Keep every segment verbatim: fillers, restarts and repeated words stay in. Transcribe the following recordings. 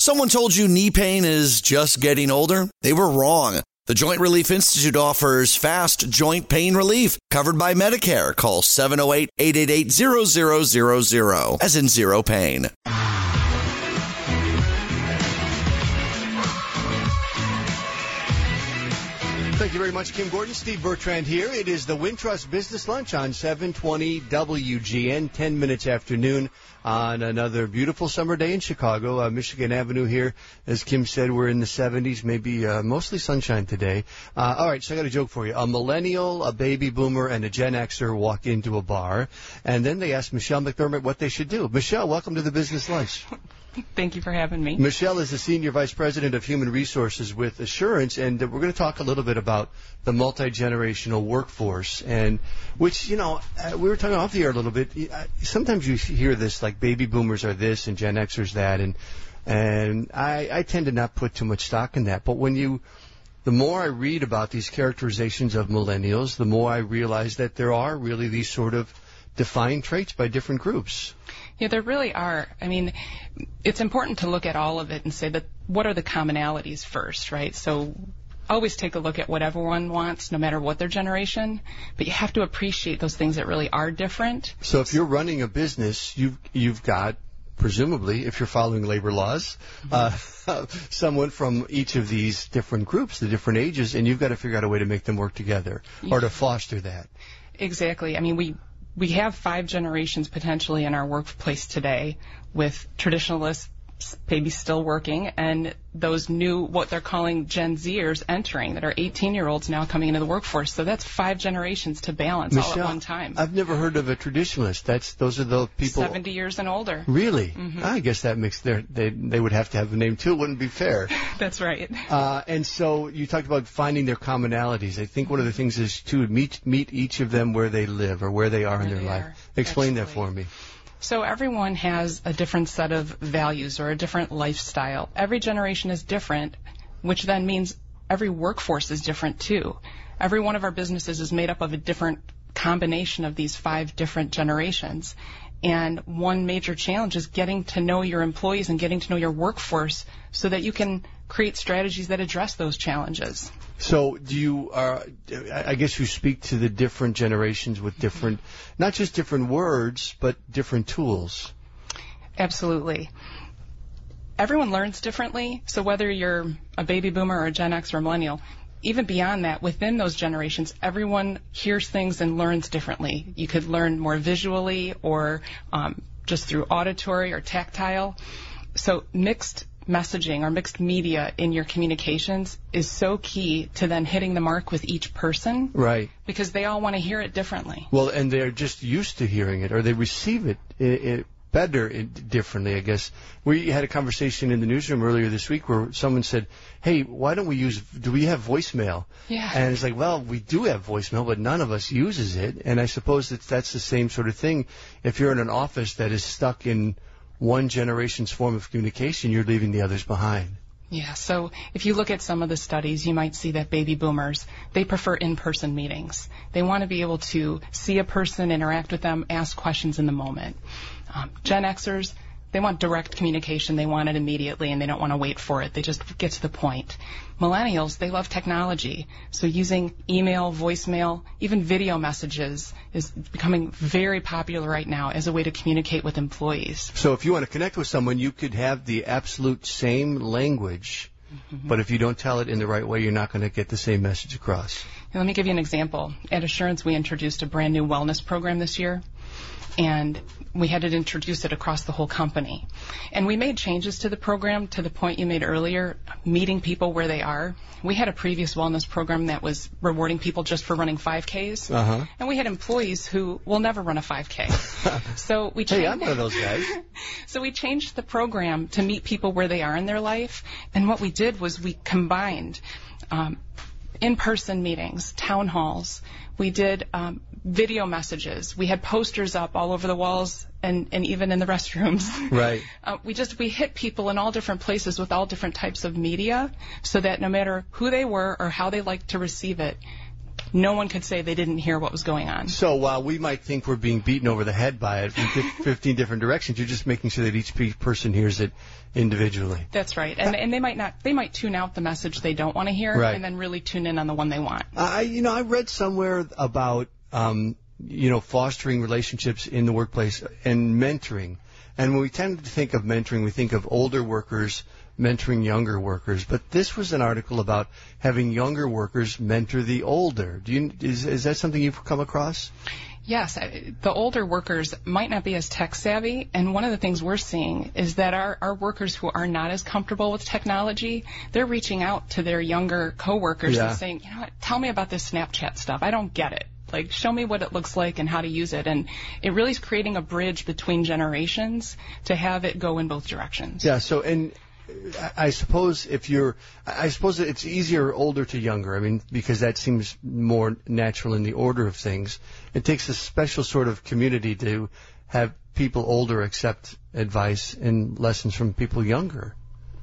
Someone told you knee pain is just getting older? They were wrong. The Joint Relief Institute offers fast joint pain relief covered by Medicare. Call seven oh eight, eight eight eight, zero zero zero zero, as in zero pain. Thank you very much, Kim Gordon. Steve Bertrand here. It is the Wintrust Business Lunch on seven twenty W G N, ten minutes after noon on another beautiful summer day in Chicago. Uh, Michigan Avenue here. As Kim said, we're in the seventies, maybe uh, mostly sunshine today. Uh, all right, so I got a joke for you. A millennial, a baby boomer, and a Gen Xer walk into a bar, and then they ask Michelle McDermott what they should do. Michelle, welcome to the Business Lunch. Thank you for having me. Michelle is the Senior Vice President of Human Resources with Assurance, and we're going to talk a little bit about the multi-generational workforce, and which, you know, uh, we were talking off the air a little bit. Sometimes you hear this, like baby boomers are this and Gen Xers that, and and I, I tend to not put too much stock in that. But when you, the more I read about these characterizations of millennials, the more I realize that there are really these sort of defined traits by different groups. Yeah, there really are. I mean, it's important to look at all of it and say that what are the commonalities first, right? So always take a look at what everyone wants, no matter what their generation, but you have to appreciate those things that really are different. So if you're running a business, you've, you've got, presumably, if you're following labor laws, mm-hmm. uh, someone from each of these different groups, the different ages, and you've got to figure out a way to make them work together yeah. or to foster that. Exactly. I mean, we We have five generations potentially in our workplace today, with traditionalists maybe still working and those new, what they're calling Gen Zers entering, that are eighteen-year-olds now coming into the workforce. So that's five generations to balance Michelle, all at one time. I've never heard of a traditionalist. That's Those are the people... seventy years and older. Really? Mm-hmm. I guess that makes their... They, they would have to have a name, too. It wouldn't be fair. That's right. Uh, and so you talked about finding their commonalities. I think one of the things is to meet meet each of them where they live or where they are where in their life. Are. Explain Absolutely. that for me. So everyone has a different set of values or a different lifestyle. Every generation is different, which then means every workforce is different too. Every one of our businesses is made up of a different combination of these five different generations. And one major challenge is getting to know your employees and getting to know your workforce so that you can create strategies that address those challenges. So do you, uh, I guess you speak to the different generations with different, not just different words, but different tools. Absolutely. Everyone learns differently, so whether you're a baby boomer or a Gen X or a millennial, even beyond that, within those generations, everyone hears things and learns differently. You could learn more visually or um, just through auditory or tactile. So mixed messaging or mixed media in your communications is so key to then hitting the mark with each person. Right. Because they all want to hear it differently. Well, and they're just used to hearing it, or they receive it, it, it better it, differently, I guess. We had a conversation in the newsroom earlier this week where someone said, hey, why don't we use, do we have voicemail? Yeah. And it's like, well, we do have voicemail, but none of us uses it. And I suppose that that's the same sort of thing. If you're in an office that is stuck in one generation's form of communication, you're leaving the others behind. Yeah, so if you look at some of the studies, you might see that baby boomers, they prefer in-person meetings. They want to be able to see a person, interact with them, ask questions in the moment. Um, Gen Xers, they want direct communication. They want it immediately, and they don't want to wait for it. They just get to the point. Millennials, they love technology. So using email, voicemail, even video messages is becoming very popular right now as a way to communicate with employees. So if you want to connect with someone, you could have the absolute same language, mm-hmm. but if you don't tell it in the right way, you're not going to get the same message across. Now, let me give you an example. At Assurance, we introduced a brand new wellness program this year, and we had to introduce it across the whole company. And we made changes to the program to the point you made earlier, meeting people where they are. We had a previous wellness program that was rewarding people just for running five Ks. Uh-huh. And we had employees who will never run a five K. So we changed, hey, I'm one of those guys. So we changed the program to meet people where they are in their life. And what we did was we combined um, in-person meetings, town halls. We did um, video messages. We had posters up all over the walls and, and even in the restrooms. Right. Uh, we just we hit people in all different places with all different types of media so that no matter who they were or how they liked to receive it, no one could say they didn't hear what was going on. So while we might think we're being beaten over the head by it from fifteen different directions, you're just making sure that each person hears it individually. That's right. And and they might not they might tune out the message they don't want to hear, right, and then really tune in on the one they want. I you know I read somewhere about um, you know fostering relationships in the workplace and mentoring. And when we tend to think of mentoring, we think of older workers mentoring younger workers. But this was an article about having younger workers mentor the older. Do you is is that something you've come across? Yes, the older workers might not be as tech savvy, and one of the things we're seeing is that our, our workers who are not as comfortable with technology, they're reaching out to their younger coworkers yeah. and saying, you know what, tell me about this Snapchat stuff. I don't get it. Like, show me what it looks like and how to use it. And it really is creating a bridge between generations to have it go in both directions. Yeah, so, and I suppose if you're, I suppose it's easier older to younger. I mean, because that seems more natural in the order of things. It takes a special sort of community to have people older accept advice and lessons from people younger.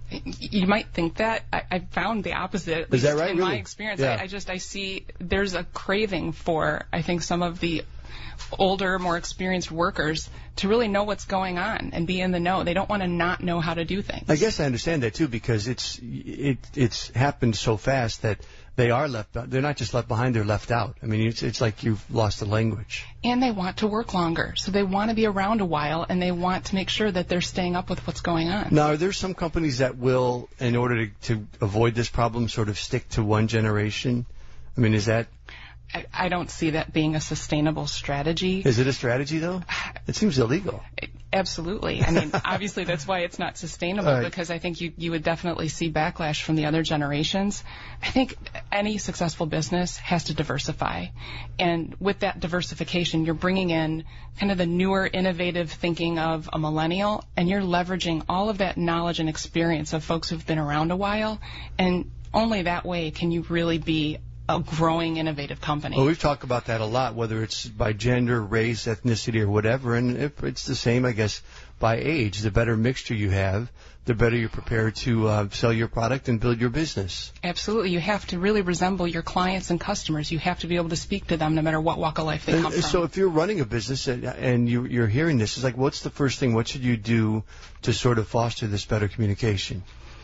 You might think that. I, I found the opposite. Is that right? In really? my experience, yeah. I, I just I see there's a craving for I think some of the older, more experienced workers to really know what's going on and be in the know. They don't want to not know how to do things. I guess I understand that too, because it's it it's happened so fast that they are left. They're not just left behind; they're left out. I mean, it's it's like you've lost the language. And they want to work longer, so they want to be around a while, and they want to make sure that they're staying up with what's going on. Now, are there some companies that will, in order to, to avoid this problem, sort of stick to one generation? I mean, is that? I, I don't see that being a sustainable strategy. Is it a strategy, though? It seems illegal. It, absolutely. I mean, obviously that's why it's not sustainable, right, because I think you, you would definitely see backlash from the other generations. I think any successful business has to diversify. And with that diversification, you're bringing in kind of the newer, innovative thinking of a millennial, and you're leveraging all of that knowledge and experience of folks who've been around a while. And only that way can you really be a growing, innovative company. Well, we've talked about that a lot, whether it's by gender, race, ethnicity, or whatever. And if it's the same, I guess, by age. The better mixture you have, the better you're prepared to uh, sell your product and build your business. Absolutely. You have to really resemble your clients and customers. You have to be able to speak to them no matter what walk of life they and, come from. So if you're running a business and, and you, you're hearing this, it's like, what's the first thing? What should you do to sort of foster this better communication?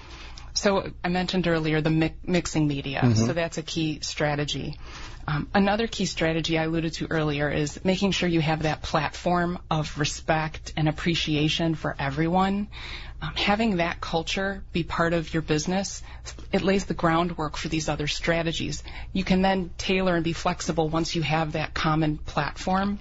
So I mentioned earlier the mi- mixing media, mm-hmm. so that's a key strategy. Um, another key strategy I alluded to earlier is making sure you have that platform of respect and appreciation for everyone. Um, having that culture be part of your business, it lays the groundwork for these other strategies. You can then tailor and be flexible once you have that common platform.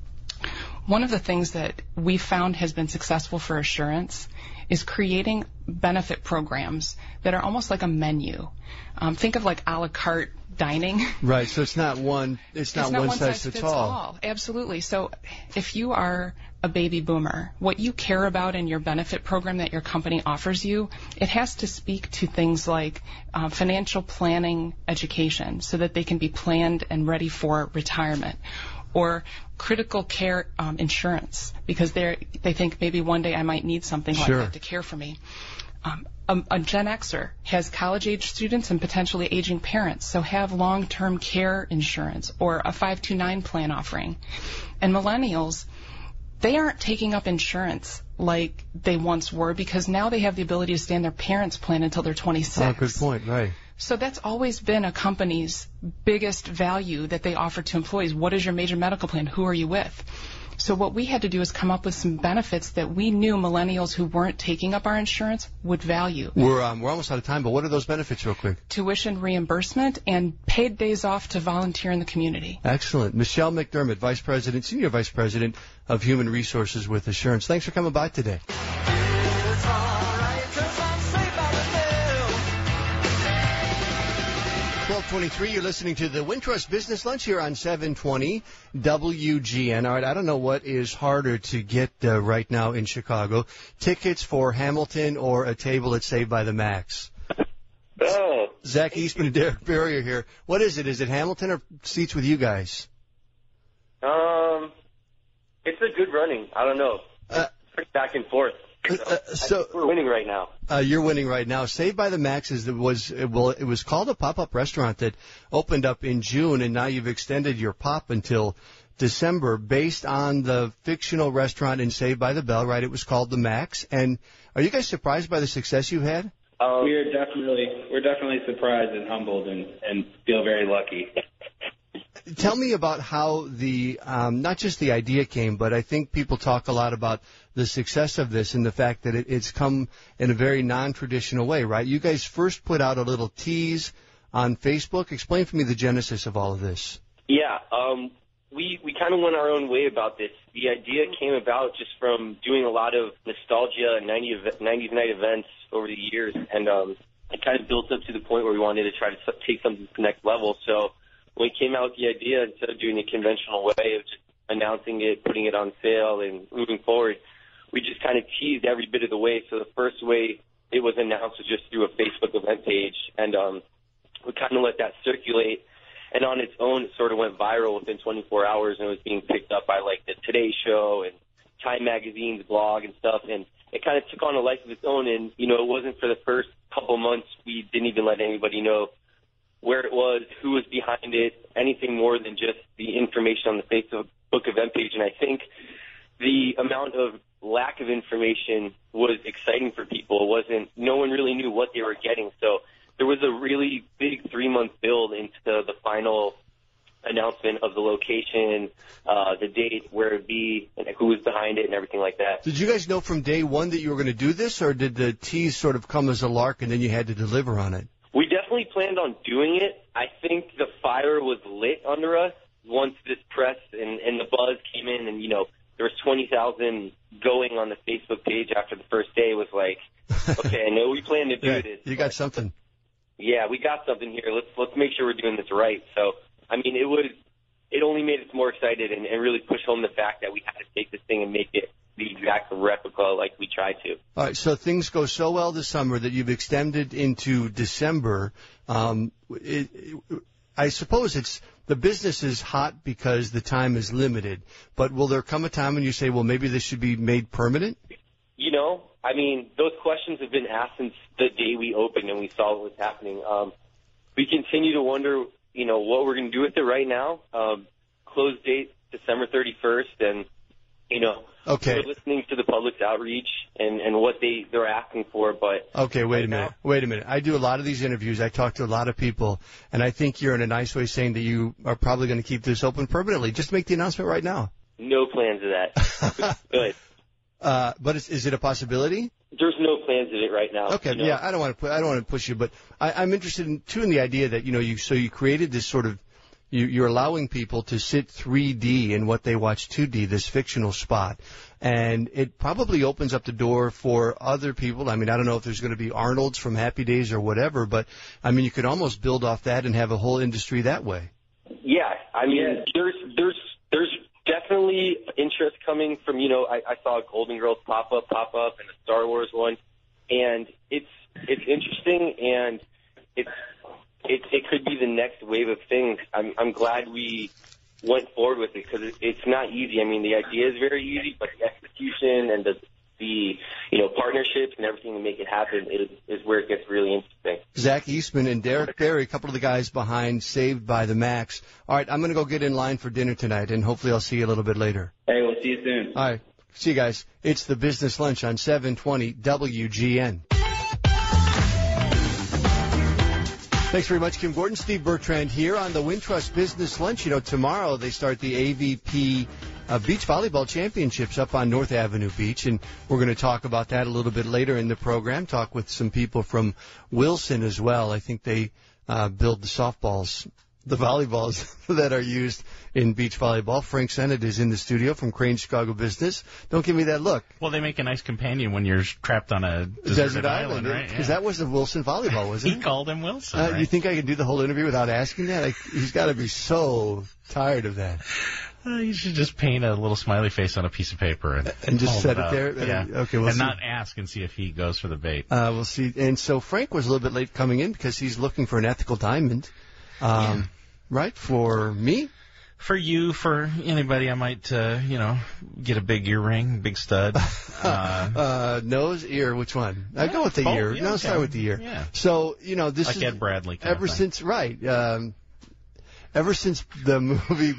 One of the things that we found has been successful for Assurance is creating benefit programs that are almost like a menu. Um, think of like a la carte dining. Right, so it's not one, it's not, it's not one, one size, size fits all. all. Absolutely. So if you are a baby boomer, what you care about in your benefit program that your company offers you, it has to speak to things like uh, financial planning education so that they can be planned and ready for retirement. Or critical care um, insurance, because they they think maybe one day I might need something sure. like that to care for me. Um, a, a Gen Xer has college-age students and potentially aging parents, so have long-term care insurance or a five two nine plan offering. And millennials, they aren't taking up insurance like they once were because now they have the ability to stay in their parents' plan until they're twenty-six. Oh, good point, right. So that's always been a company's biggest value that they offer to employees. What is your major medical plan? Who are you with? So what we had to do is come up with some benefits that we knew millennials who weren't taking up our insurance would value. We're um, we're almost out of time, but what are those benefits real quick? Tuition reimbursement and paid days off to volunteer in the community. Excellent. Michelle McDermott, Vice President, Senior Vice President of Human Resources with Assurance. Thanks for coming by today. twelve twenty-three, you're listening to the Wintrust Business Lunch here on seven twenty W G N. All right, I don't know what is harder to get uh, right now in Chicago, tickets for Hamilton or a table at Saved by the Max. Oh. Zach Eastman and Derek Barrier here. What is it? Is it Hamilton or seats with you guys? Um, it's a good running. I don't know. Uh, Pretty back and forth. Uh, so we're winning right now. Uh, you're winning right now. Saved by the Max is was it, well, it was called a pop-up restaurant that opened up in June, and now you've extended your pop until December, based on the fictional restaurant in Saved by the Bell. Right? It was called the Max. And are you guys surprised by the success you've had? Um, we are definitely we're definitely surprised and humbled, and, and feel very lucky. Tell me about how the, um, not just the idea came, but I think people talk a lot about the success of this and the fact that it, it's come in a very non-traditional way, right? You guys first put out a little tease on Facebook. Explain for me the genesis of all of this. Yeah, um, we, we kind of went our own way about this. The idea came about just from doing a lot of nostalgia and nineties night events over the years, and um, it kind of built up to the point where we wanted to try to take something to the next level. So when we came out with the idea, instead of doing a conventional way of just announcing it, putting it on sale, and moving forward, we just kind of teased every bit of the way. So the first way it was announced was just through a Facebook event page, and um, we kind of let that circulate. And on its own, it sort of went viral within twenty-four hours, and it was being picked up by, like, the Today Show and Time Magazine's blog and stuff. And it kind of took on a life of its own. And, you know, it wasn't for the first couple months. We didn't even let anybody know where it was, who was behind it, anything more than just the information on the Facebook event page. And I think the amount of lack of information was exciting for people. It wasn't, no one really knew what they were getting. So there was a really big three-month build into the final announcement of the location, uh, the date, where it would be, and who was behind it, and everything like that. Did you guys know from day one that you were going to do this, or did the tease sort of come as a lark and then you had to deliver on it? We definitely planned on doing it. I think the fire was lit under us once this press and, and the buzz came in, and, you know, there was twenty thousand going on the Facebook page after the first day. It was like, okay, I know we planned to do yeah, this. You got something. Yeah, we got something here. Let's let's make sure we're doing this right. So, I mean, it was it only made us more excited and, and really push home the fact that we had to take this thing and make it the exact replica like we tried to. All right, so things go so well this summer that you've extended into December. Um, it, it, I suppose it's the business is hot because the time is limited, but will there come a time when you say, well, maybe this should be made permanent? You know, I mean, those questions have been asked since the day we opened and we saw what was happening. Um, we continue to wonder, you know, what we're going to do with it right now. Um, close date December thirty-first, and, you know, okay. we're listening to the public's outreach and, and what they, they're asking for. But okay, wait right a minute. Now, wait a minute. I do a lot of these interviews. I talk to a lot of people, and I think you're in a nice way saying that you are probably going to keep this open permanently. Just make the announcement right now. No plans of that. Good. Uh, but is, is it a possibility? There's no plans of it right now. Okay, you know? yeah, I don't want to put, I don't want to push you, but I, I'm interested in too in the idea that you know you so you created this sort of you, you're allowing people to sit three D in what they watch two D, this fictional spot, and it probably opens up the door for other people. I mean, I don't know if there's going to be Arnold's from Happy Days or whatever, but I mean, you could almost build off that and have a whole industry that way. Yeah, I mean, yeah. there's there's there's. Definitely interest coming from, you know, I, I saw a Golden Girls pop-up, pop-up, and a Star Wars one, and it's it's interesting, and it's it, it could be the next wave of things. I'm, I'm glad we went forward with it because it, it's not easy. I mean, the idea is very easy, but the execution and the, the you know, partnerships and everything to make it happen is, is where it gets really interesting. Zach Eastman and Derek Barry, a couple of the guys behind Saved by the Max. All right, I'm going to go get in line for dinner tonight, and hopefully I'll see you a little bit later. Hey, we'll see you soon. All right. See you guys. It's the Business Lunch on seven twenty W G N. Thanks very much, Kim Gordon. Steve Bertrand here on the Wintrust Business Lunch. You know, tomorrow they start the A V P uh, Beach Volleyball Championships up on North Avenue Beach, and we're going to talk about that a little bit later in the program, talk with some people from Wilson as well. I think they uh, build the softballs, the volleyballs that are used in beach volleyball. Frank Sennett is in the studio from Crane Chicago Business. Don't give me that look. Well, they make a nice companion when you're trapped on a deserted Desert island, island, right? Because Yeah. that was the Wilson volleyball, wasn't He it? called him Wilson, Uh, right? You think I can do the whole interview without asking that? I, he's got to be so tired of that. Uh, you should just paint a little smiley face on a piece of paper and, And just hold set it up. there? Yeah. Okay, we'll and see. not ask and see if he goes for the bait. Uh, we'll see. And so Frank was a little bit late coming in because he's looking for an ethical diamond. Um, Yeah. Right? For me? For you, for anybody, I might, uh, you know, get a big earring, big stud. Uh, uh, nose, ear, which one? I yeah, go with the both, ear. yeah, no, okay. start with the ear. Yeah. So, you know, this like is Ed Bradley. Kind ever of thing. since, right? Um, ever since the movie.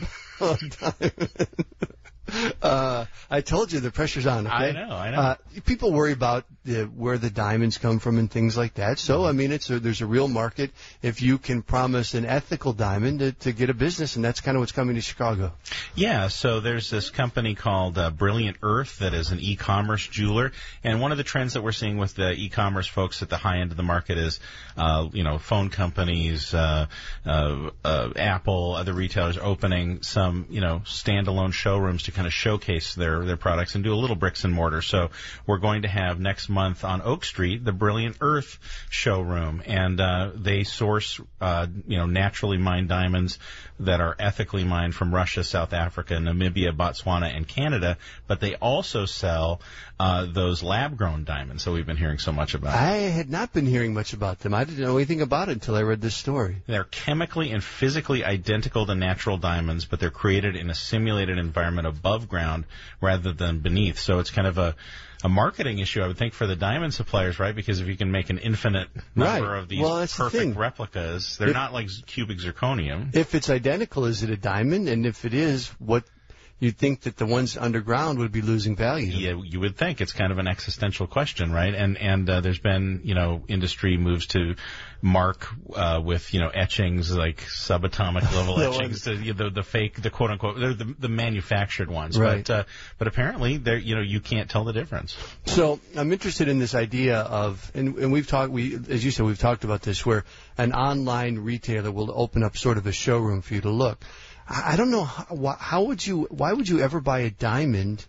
Uh, I told you the pressure's on. Okay? I know, I know. Uh, people worry about the, where the diamonds come from and things like that. So, I mean, it's a, there's a real market if you can promise an ethical diamond to, to get a business, and that's kind of what's coming to Chicago. Yeah, so there's this company called uh, Brilliant Earth that is an e-commerce jeweler, and one of the trends that we're seeing with the e-commerce folks at the high end of the market is, uh, you know, phone companies, uh, uh, uh, Apple, other retailers opening some, you know, standalone showrooms to kind of showcase their, their products and do a little bricks and mortar. So we're going to have next month on Oak Street the Brilliant Earth showroom, and uh, they source, uh, you know, naturally mined diamonds that are ethically mined from Russia, South Africa, Namibia, Botswana, and Canada, but they also sell uh, those lab-grown diamonds that we've been hearing so much about. I had not been hearing much about them. I didn't know anything about it until I read this story. They're chemically and physically identical to natural diamonds, but they're created in a simulated environment above ground rather than beneath. So it's kind of a a marketing issue, I would think, for the diamond suppliers, right? Because if you can make an infinite number right. of these well, perfect the replicas, they're if, not like cubic zirconium. If it's identical, is it a diamond? And if it is, what you'd think that the ones underground would be losing value. Yeah, you would think. It's kind of an existential question, right? And and uh, there's been, you know, industry moves to mark uh, with, you know, etchings like subatomic level etchings, the, the the fake, the quote unquote, they're the, the manufactured ones. Right. But uh, but apparently, they're, you know, you can't tell the difference. So I'm interested in this idea of, and, and we've talked, we as you said, we've talked about this, where an online retailer will open up sort of a showroom for you to look. I don't know how, how would you, why would you ever buy a diamond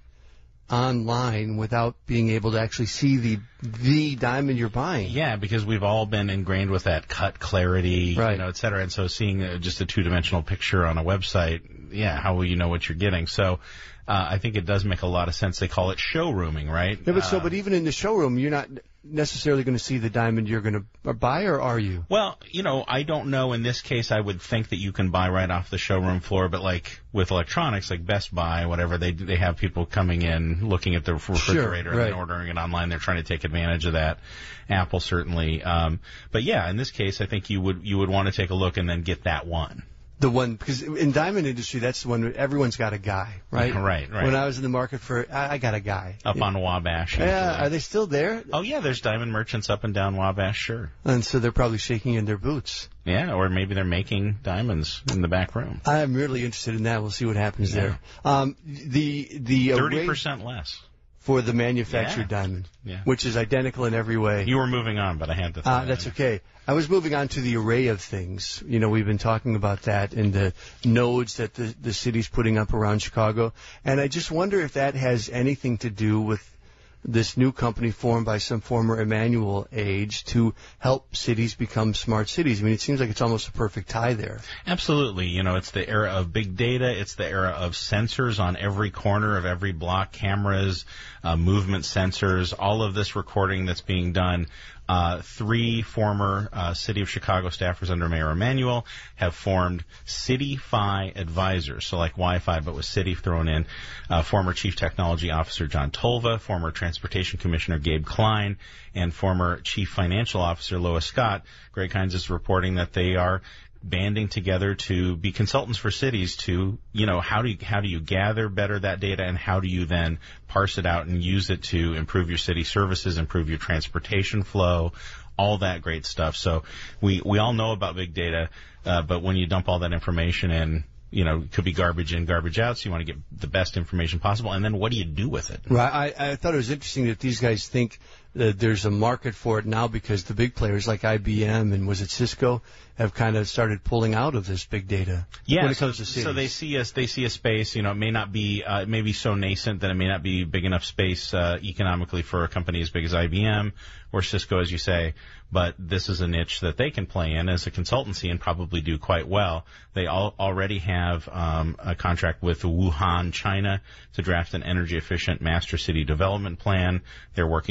online without being able to actually see the the diamond you're buying? Yeah, because we've all been ingrained with that cut clarity, right. you know, et cetera. And so seeing uh, just a two-dimensional picture on a website, yeah, how will you know what you're getting? So uh, I think it does make a lot of sense. They call it showrooming, right? Yeah, but uh, so, but even in the showroom, you're not necessarily going to see the diamond you're going to buy, or are you? Well, you know, I don't know. In this case, I would think that you can buy right off the showroom floor, but like with electronics, like Best Buy, whatever, they they have people coming in, looking at the refrigerator, sure, and right. then ordering it online. They're trying to take advantage of that. Apple certainly, um, but yeah, in this case, I think you would you would want to take a look and then get that one. The one, because in diamond industry, that's the one where everyone's got a guy, right? Right, right. When I was in the market for, I, I got a guy. Up yeah. on Wabash. Yeah, are they still there? Oh, yeah, there's diamond merchants up and down Wabash, sure. And so they're probably shaking in their boots. Yeah, or maybe they're making diamonds in the back room. I'm really interested in that. We'll see what happens yeah. there. Um, the the thirty percent less. For the manufactured yeah. diamond, yeah. which is identical in every way. You were moving on, but I had to. Uh, that's okay. I was moving on to the array of things. You know, we've been talking about that and the nodes that the, the city's putting up around Chicago. And I just wonder if that has anything to do with this new company formed by some former Emmanuel age to help cities become smart cities. I mean, it seems like it's almost a perfect tie there. Absolutely. You know, it's the era of big data. It's the era of sensors on every corner of every block, cameras, uh, movement sensors, all of this recording that's being done. Uh, three former uh, City of Chicago staffers under Mayor Emanuel have formed City-Fi Advisors, so like Wi-Fi but with City thrown in. Uh, former Chief Technology Officer John Tolva, former Transportation Commissioner Gabe Klein, and former Chief Financial Officer Lois Scott. Greg Hines is reporting that they are banding together to be consultants for cities to, you know, how do you, how do you gather better that data, and how do you then parse it out and use it to improve your city services, improve your transportation flow, all that great stuff. So we, we all know about big data, uh, but when you dump all that information in, you know, it could be garbage in, garbage out, so you want to get the best information possible, and then what do you do with it? Right. I, I thought it was interesting that these guys think that there's a market for it now because the big players like I B M and was it Cisco have kind of started pulling out of this big data. Yeah, when it so, comes to cities. so they see us. They see a space. You know, it may not be. Uh, it may be so nascent that it may not be big enough space uh, economically for a company as big as I B M or Cisco, as you say. But this is a niche that they can play in as a consultancy and probably do quite well. They all already have um, a contract with Wuhan, China, to draft an energy-efficient master city development plan. They're working with Denver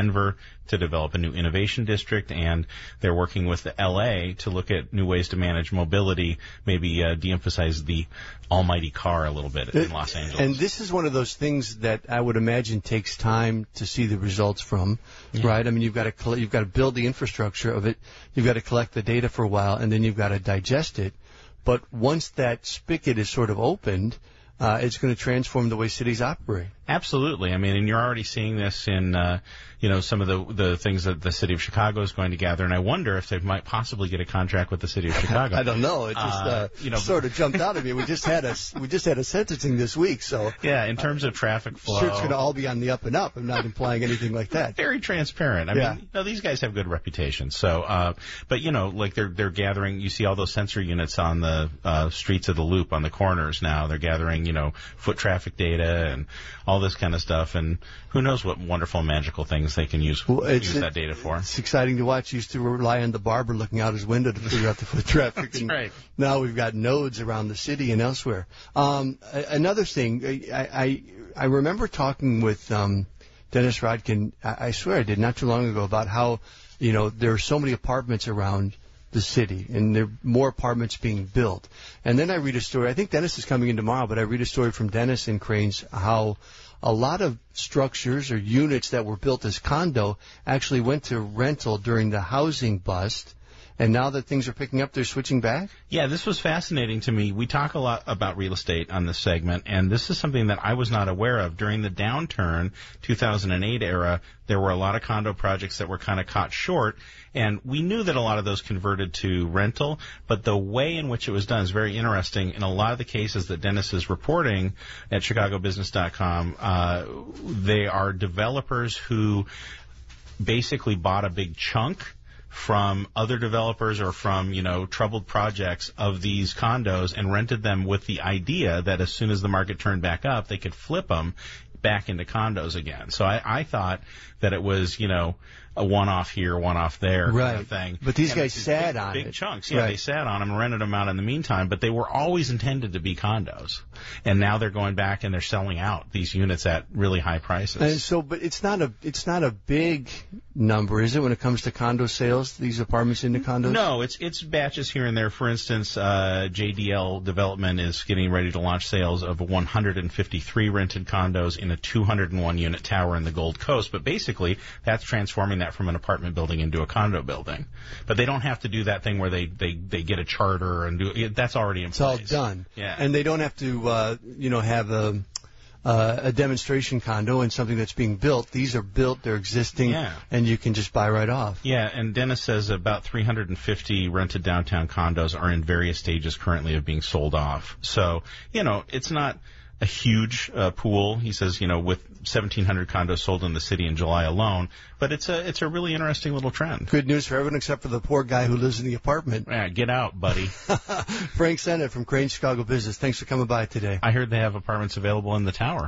Denver to develop a new innovation district, and they're working with the L A to look at new ways to manage mobility, maybe uh, de-emphasize the almighty car a little bit in Los Angeles. And this is one of those things that I would imagine takes time to see the results from, yeah. right? I mean, you've got to you've got to build the infrastructure of it, you've got to collect the data for a while, and then you've got to digest it. But once that spigot is sort of opened, uh, it's going to transform the way cities operate. Absolutely. I mean, and you're already seeing this in, uh, you know, some of the the things that the city of Chicago is going to gather. And I wonder if they might possibly get a contract with the city of Chicago. I don't know. It just uh, uh, you know, sort of jumped out at me. We just had a we just had a sentencing this week, so yeah. In terms uh, of traffic flow, sure, it's going to all be on the up and up. I'm not implying anything like that. Very transparent. I yeah. mean, you know, these guys have good reputations. So, uh, but you know, like they're they're gathering. You see all those sensor units on the uh, streets of the Loop on the corners now. They're gathering, you know, foot traffic data and all this kind of stuff. And who knows what wonderful, magical things they can use, well, use that data for. It's exciting to watch. You used to rely on the barber looking out his window to figure out the foot traffic. That's and right. Now we've got nodes around the city and elsewhere. Um, another thing, I, I, I remember talking with um, Dennis Rodkin, I, I swear I did, not too long ago, about how, you know, there are so many apartments around the city, and there are more apartments being built. And then I read a story, I think Dennis is coming in tomorrow, but I read a story from Dennis in Cranes, how a lot of structures or units that were built as condo actually went to rental during the housing bust. And now that things are picking up, they're switching back? Yeah, this was fascinating to me. We talk a lot about real estate on this segment, and this is something that I was not aware of. During the downturn, two thousand eight era, there were a lot of condo projects that were kind of caught short, and we knew that a lot of those converted to rental, but the way in which it was done is very interesting. In a lot of the cases that Dennis is reporting at Chicago Business dot com, uh, they are developers who basically bought a big chunk from other developers or from, you know, troubled projects of these condos and rented them with the idea that as soon as the market turned back up, they could flip them back into condos again. So I, I thought that it was, you know, a one-off here, one-off there right. kind of thing. But these and guys sat big, on big it. chunks. Yeah, right. They sat on them and rented them out in the meantime, but they were always intended to be condos. And now they're going back and they're selling out these units at really high prices. And so, but it's not a it's not a big number, is it, when it comes to condo sales, these apartments into condos? No, it's it's batches here and there. For instance, uh, J D L Development is getting ready to launch sales of one hundred fifty-three rented condos in a two hundred one unit tower in the Gold Coast. But basically, that's transforming that from an apartment building into a condo building. But they don't have to do that thing where they, they, they get a charter and do it. That's already in it's place. It's all done. Yeah. And they don't have to, uh, you know, have a, uh, a demonstration condo and something that's being built. These are built, they're existing, yeah. and you can just buy right off. Yeah, and Dennis says about three hundred fifty rented downtown condos are in various stages currently of being sold off. So, you know, it's not a huge uh, pool. He says, you know, with seventeen hundred condos sold in the city in July alone, but it's a it's a really interesting little trend. Good news for everyone except for the poor guy who lives in the apartment. Yeah, get out, buddy. Frank Sennett from Crane Chicago Business. Thanks for coming by today. I heard they have apartments available in the tower.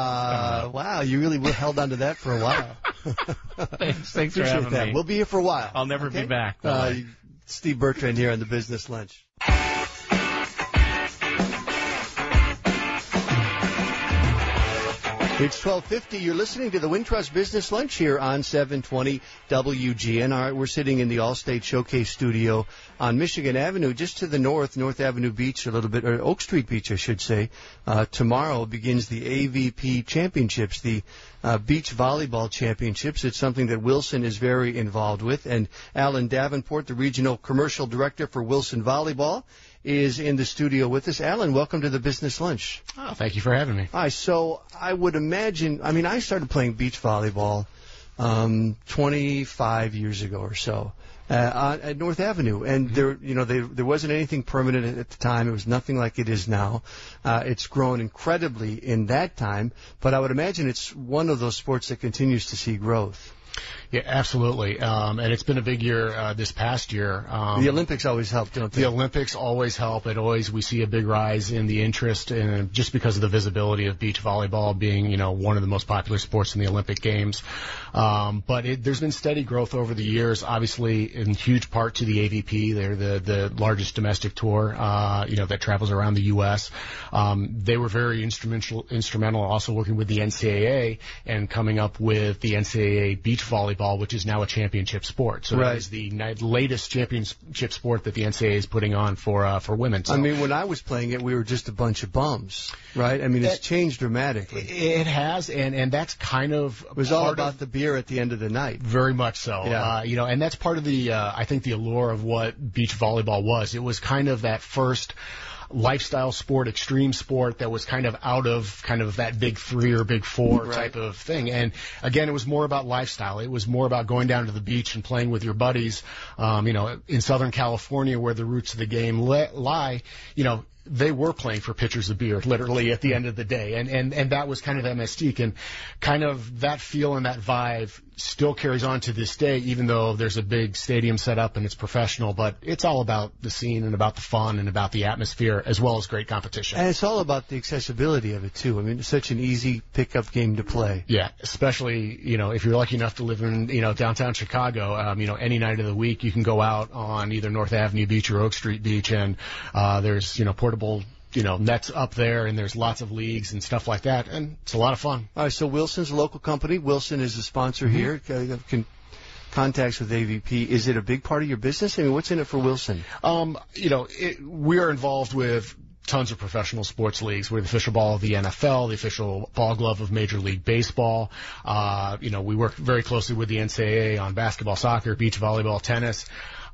Uh, wow, you really held on to that for a while. thanks, thanks for having that. me. We'll be here for a while. I'll never okay? be back. Uh, Steve Bertrand here on the Business Lunch. It's twelve fifty. You're listening to the Wintrust Business Lunch here on seven twenty W G N. All right, we're sitting in the Allstate Showcase Studio on Michigan Avenue, just to the north, North Avenue Beach a little bit, or Oak Street Beach, I should say. Uh, tomorrow begins the A V P Championships, the uh, Beach Volleyball Championships. It's something that Wilson is very involved with. And Alan Davenport, the Regional Commercial Director for Wilson Volleyball, is in the studio with us. Alan, welcome to the Business Lunch. Oh, thank you for having me. All right, so I would imagine, I mean, I started playing beach volleyball um, twenty-five years ago or so uh, at North Avenue, and mm-hmm. there, you know, they, there wasn't anything permanent at the time. It was nothing like it is now. Uh, it's grown incredibly in that time, but I would imagine it's one of those sports that continues to see growth. Yeah, absolutely. Um, and it's been a big year uh, this past year. Um, the Olympics always help, don't they? The Olympics always help. It always, we see a big rise in the interest, and just because of the visibility of beach volleyball being, you know, one of the most popular sports in the Olympic Games. Um, but it, there's been steady growth over the years, obviously in huge part to the A V P. They're the, the largest domestic tour, uh, you know, that travels around the U S. Um, they were very instrumental, instrumental also working with the N C double A and coming up with the N C double A beach volleyball, which is now a championship sport. So right. that is the ni- latest championship sport that the N C double A is putting on for uh, for women. So I mean, when I was playing it, we were just a bunch of bums, right? I mean, it's it, changed dramatically. It has, and, and that's kind of it was all about the beer at the end of the night. Very much so. Yeah. Uh, you know, and that's part of the, uh, I think, the allure of what beach volleyball was. It was kind of that first lifestyle sport, extreme sport that was kind of out of kind of that big three or big four right. type of thing. And again, it was more about lifestyle. It was more about going down to the beach and playing with your buddies. Um, you know, in Southern California, where the roots of the game li- lie, you know, they were playing for pitchers of beer, literally, at the end of the day. And, and, and that was kind of that mystique. And kind of that feel and that vibe still carries on to this day, even though there's a big stadium set up and it's professional. But it's all about the scene and about the fun and about the atmosphere, as well as great competition. And it's all about the accessibility of it, too. I mean, it's such an easy pickup game to play. Yeah, especially, you know, if you're lucky enough to live in, you know, downtown Chicago, um, you know, any night of the week, you can go out on either North Avenue Beach or Oak Street Beach, and uh, there's, you know, portable, you know, nets up there, and there's lots of leagues and stuff like that, and it's a lot of fun. All right, so Wilson's a local company. Wilson is a sponsor mm-hmm. here. Uh, can contacts with A V P. Is it a big part of your business? I mean, what's in it for Wilson? Um, you know, it, we are involved with tons of professional sports leagues. We're the official ball of the N F L, the official ball glove of Major League Baseball. Uh, you know, we work very closely with the N C double A on basketball, soccer, beach volleyball, tennis.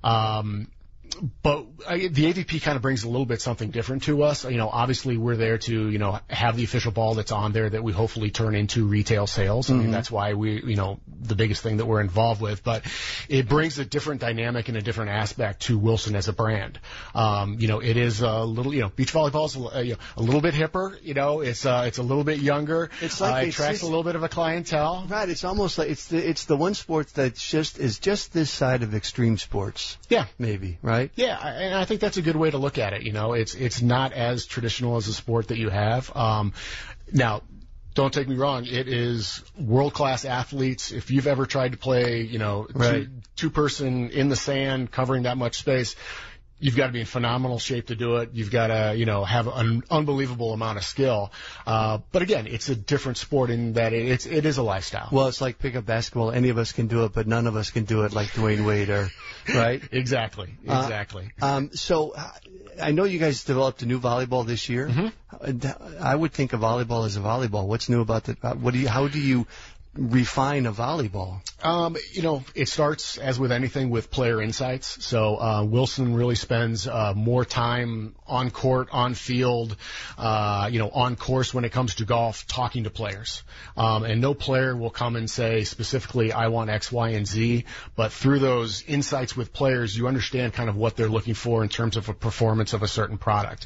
Um, But uh, the A V P kind of brings a little bit something different to us. You know, obviously we're there to, you know, have the official ball that's on there that we hopefully turn into retail sales. Mm-hmm. I mean, that's why we, you know, the biggest thing that we're involved with. But it brings a different dynamic and a different aspect to Wilson as a brand. Um, you know, it is a little, you know, beach volleyball is a, you know, a little bit hipper. You know, it's uh, it's a little bit younger. It's like uh, it it's attracts just, a little bit of a clientele. Right. It's almost like it's the it's the one sport that just is just this side of extreme sports. Yeah. Maybe. Right. Yeah. And I think that's a good way to look at it. You know, it's it's not as traditional as a sport that you have. Um, now, don't take me wrong. It is world-class athletes. If you've ever tried to play, you know, right. two, two-person in the sand covering that much space, you've got to be in phenomenal shape to do it. You've got to, you know, have an unbelievable amount of skill. Uh, but again, it's a different sport in that it, it's, it is a lifestyle. Well, it's like pickup basketball. Any of us can do it, but none of us can do it like Dwayne Wade or, right? Exactly. Exactly. Uh, um, so I know you guys developed a new volleyball this year. Mm-hmm. I would think of volleyball as a volleyball. What's new about the, what do you, how do you refine a volleyball? Um, you know, it starts, as with anything, with player insights. So uh, Wilson really spends uh, more time on court, on field, uh, you know, on course when it comes to golf, talking to players. Um, and no player will come and say specifically, I want X, Y, and Z. But through those insights with players, you understand kind of what they're looking for in terms of a performance of a certain product.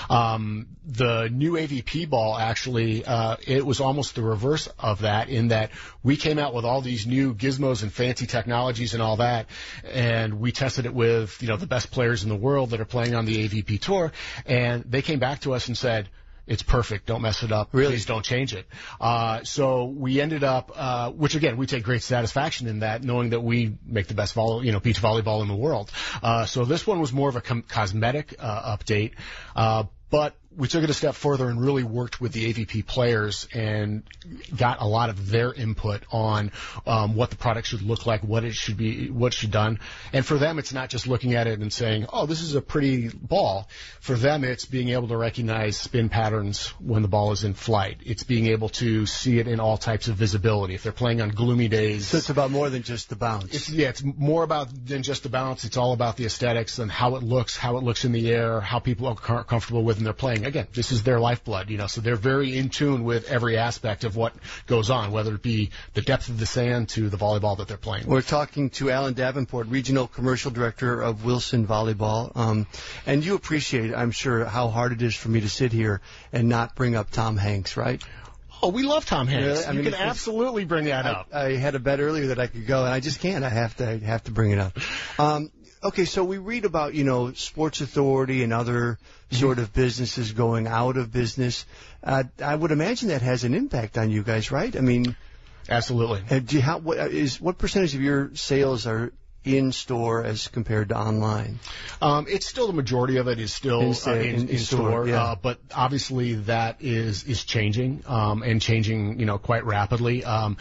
Um, the new A V P ball, actually, uh, it was almost the reverse of that, in that we came out with all these new gizmos and fancy technologies and all that, and we tested it with, you know, the best players in the world that are playing on the A V P tour, and they came back to us and said, it's perfect. Don't mess it up. Really? Please don't change it. Uh, so we ended up, uh, which again, we take great satisfaction in that, knowing that we make the best volley, you know, beach volleyball in the world. Uh, so this one was more of a com- cosmetic, uh, update. Uh, but we took it a step further and really worked with the A V P players and got a lot of their input on um, what the product should look like, what it should be, what should be done. And for them, it's not just looking at it and saying, oh, this is a pretty ball. For them, it's being able to recognize spin patterns when the ball is in flight. It's being able to see it in all types of visibility. If they're playing on gloomy days. So it's about more than just the bounce. It's, yeah, it's more about than just the bounce. It's all about the aesthetics and how it looks, how it looks in the air, how people are com- comfortable with when they're playing. Again, this is their lifeblood, you know, so they're very in tune with every aspect of what goes on, whether it be the depth of the sand to the volleyball that they're playing. We're talking to Alan Davenport, Regional Commercial Director of Wilson Volleyball. Um, and you appreciate, I'm sure, how hard it is for me to sit here and not bring up Tom Hanks, right? Oh, we love Tom Hanks. Really? I you mean, can it's- absolutely bring that up. I, I had a bet earlier that I could go, and I just can't. I have to have to bring it up. Um, okay, so we read about, you know, Sports Authority and other sort of businesses going out of business. Uh, I would imagine that has an impact on you guys, right? I mean, Absolutely. uh, do you, how, what is what percentage of your sales are in store as compared to online? Um, it's still the majority of it is still In- uh, in, in- in, in store, store, yeah. uh, but obviously that is is changing um, and changing, you know, quite rapidly. Um,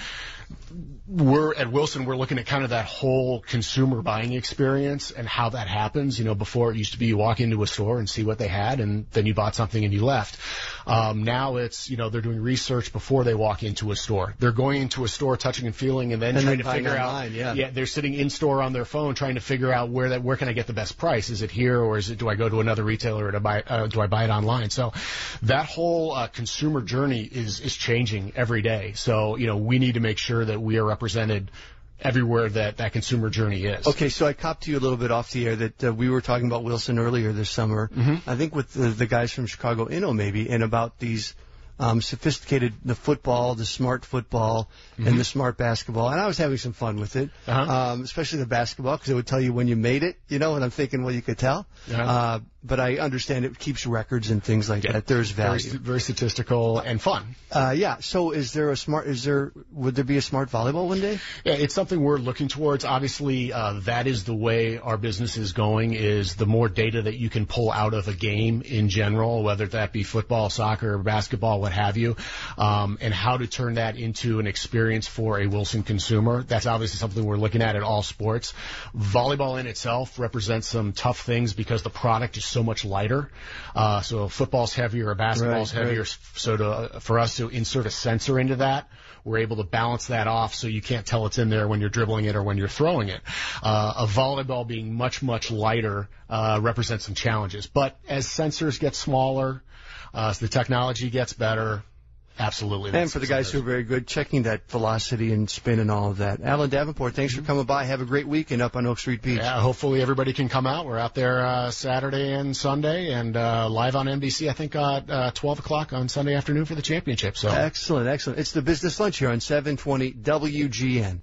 we're at Wilson, we're looking at kind of that whole consumer buying experience and how that happens. You know, before it used to be you walk into a store and see what they had, and then you bought something and you left. Um, now it's, you know, they're doing research before they walk into a store. They're going into a store, touching and feeling, and then And trying then to figure buying out. online, yeah. yeah, they're sitting in store on their phone trying to figure out where that where can I get the best price? Is it here, or is it? Do I go to another retailer, or do I buy, uh, do I buy it online? So that whole uh, consumer journey is is changing every day. So you know, we need to make sure that we are represented everywhere that that consumer journey is. Okay, so I copped to you a little bit off the air that uh, we were talking about Wilson earlier this summer. Mm-hmm. I think with the, the guys from Chicago Inno maybe, and about these um, sophisticated, the football, the smart football, Mm-hmm. and the smart basketball. And I was having some fun with it, Uh-huh. um, especially the basketball, because it would tell you when you made it, you know, and I'm thinking, well, you could tell. Uh-huh. Uh, but I understand it keeps records and things like Yeah. that. There's Very, value. very statistical and fun. Uh, yeah, so is there a smart, is there, would there be a smart volleyball one day? Yeah, it's something we're looking towards. Obviously, uh, that is the way our business is going, is the more data that you can pull out of a game in general, whether that be football, soccer, basketball, what have you, um, and how to turn that into an experience for a Wilson consumer. That's obviously something we're looking at at all sports. Volleyball in itself represents some tough things because the product is so much lighter. Uh, so football's heavier, basketball's Right, heavier. right. So to, for us to insert a sensor into that, we're able to balance that off so you can't tell it's in there when you're dribbling it or when you're throwing it. Uh, a volleyball being much, much lighter uh, represents some challenges. But as sensors get smaller, uh, as the technology gets better, absolutely. And for the guys who are very good, checking that velocity and spin and all of that. Alan Davenport, thanks for coming by. Have a great weekend up on Oak Street Beach. Yeah, hopefully everybody can come out. We're out there uh, Saturday and Sunday, and uh, live on N B C, I think, uh, uh, twelve o'clock on Sunday afternoon for the championship. So Excellent, excellent. It's the Business Lunch here on seven twenty W G N.